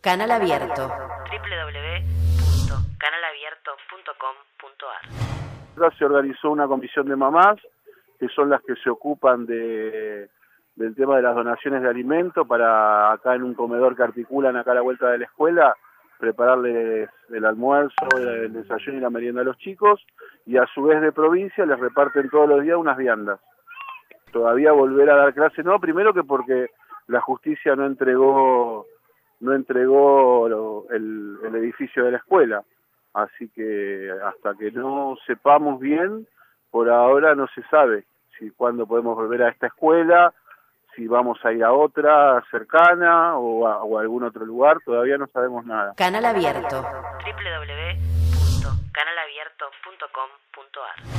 Canal Abierto. www.canalabierto.com.ar. Se organizó una comisión de mamás, que son las que se ocupan del tema de las donaciones de alimentos, para acá en un comedor que articulan acá a la vuelta de la escuela, prepararles el almuerzo, el desayuno y la merienda a los chicos, y a su vez de provincia les reparten todos los días unas viandas. Todavía volver a dar clase no, primero que porque la justicia no entregó el edificio de la escuela, así que hasta que no sepamos bien, por ahora no se sabe si cuándo podemos volver a esta escuela, si vamos a ir a otra cercana o a algún otro lugar, todavía no sabemos nada. Canal Abierto. www.canalabierto.com.ar